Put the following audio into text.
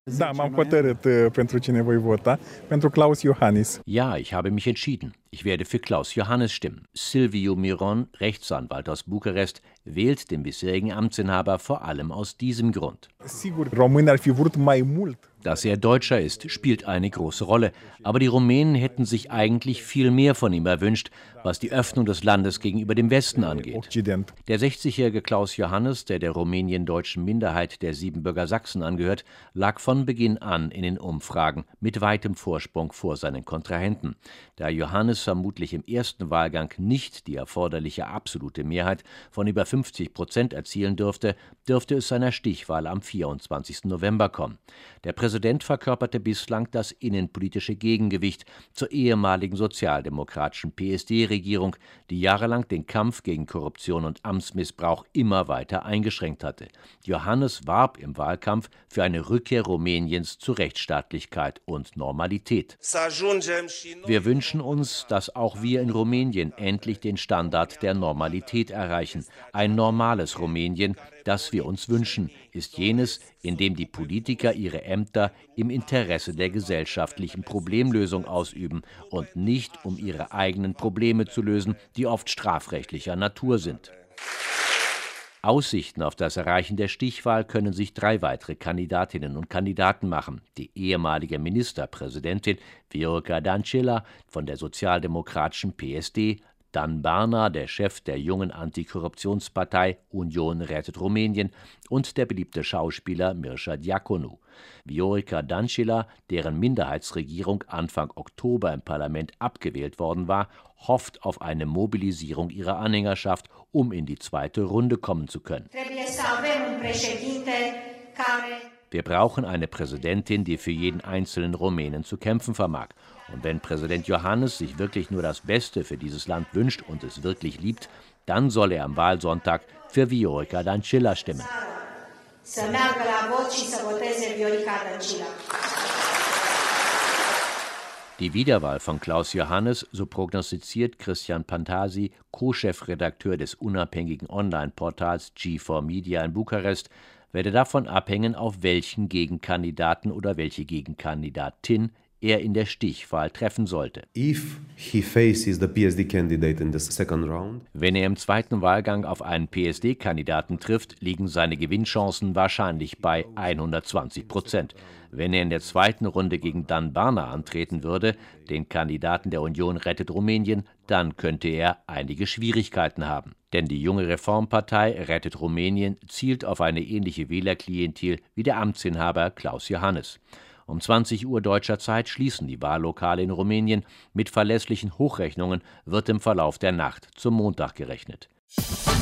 Da, m-am hotărât pentru cine voi vota, pentru Klaus Iohannis. Ja, ich habe mich entschieden. Ich werde für Klaus Iohannis stimmen. Silviu Miron, Rechtsanwalt aus Bukarest, wählt den bisherigen Amtsinhaber vor allem aus diesem Grund. Sigur, românii ar fi vrut mai mult. Dass er Deutscher ist, spielt eine große Rolle. Aber die Rumänen hätten sich eigentlich viel mehr von ihm erwünscht, was die Öffnung des Landes gegenüber dem Westen angeht. Occident. Der 60-jährige Klaus Iohannis, der rumänien-deutschen Minderheit der Siebenbürger Sachsen angehört, lag von Beginn an in den Umfragen mit weitem Vorsprung vor seinen Kontrahenten. Da Iohannis vermutlich im ersten Wahlgang nicht die erforderliche absolute Mehrheit von über 50% erzielen dürfte es seiner Stichwahl am 24. November kommen. Der Präsident verkörperte bislang das innenpolitische Gegengewicht zur ehemaligen sozialdemokratischen PSD-Regierung, die jahrelang den Kampf gegen Korruption und Amtsmissbrauch immer weiter eingeschränkt hatte. Iohannis warb im Wahlkampf für eine Rückkehr Rumäniens zu Rechtsstaatlichkeit und Normalität. Wir wünschen uns, dass auch wir in Rumänien endlich den Standard der Normalität erreichen. Ein normales Rumänien, das wir uns wünschen, ist jenes, in dem die Politiker ihre Ämter im Interesse der gesellschaftlichen Problemlösung ausüben und nicht um ihre eigenen Probleme zu lösen, die oft strafrechtlicher Natur sind. Aussichten auf das Erreichen der Stichwahl können sich 3 weitere Kandidatinnen und Kandidaten machen. Die ehemalige Ministerpräsidentin Viorica Dăncilă von der sozialdemokratischen PSD, Dan Barna, der Chef der jungen Antikorruptionspartei Union rettet Rumänien, und der beliebte Schauspieler Mircea Diaconu. Viorica Dăncilă, deren Minderheitsregierung Anfang Oktober im Parlament abgewählt worden war, hofft auf eine Mobilisierung ihrer Anhängerschaft, um in die zweite Runde kommen zu können. Wir brauchen eine Präsidentin, die für jeden einzelnen Rumänen zu kämpfen vermag. Und wenn Präsident Iohannis sich wirklich nur das Beste für dieses Land wünscht und es wirklich liebt, dann soll er am Wahlsonntag für Viorica Dăncilă stimmen. Die Wiederwahl von Klaus Iohannis, so prognostiziert Cristian Pantasi, Co-Chefredakteur des unabhängigen Online-Portals G4Media in Bukarest, werde davon abhängen, auf welchen Gegenkandidaten oder welche Gegenkandidatin er in der Stichwahl treffen sollte. Wenn er im zweiten Wahlgang auf einen PSD-Kandidaten trifft, liegen seine Gewinnchancen wahrscheinlich bei 120%. Wenn er in der zweiten Runde gegen Dan Barna antreten würde, den Kandidaten der Union rettet Rumänien, dann könnte er einige Schwierigkeiten haben. Denn die junge Reformpartei Rettet Rumänien zielt auf eine ähnliche Wählerklientel wie der Amtsinhaber Klaus Iohannis. Um 20 Uhr deutscher Zeit schließen die Wahllokale in Rumänien. Mit verlässlichen Hochrechnungen wird im Verlauf der Nacht zum Montag gerechnet.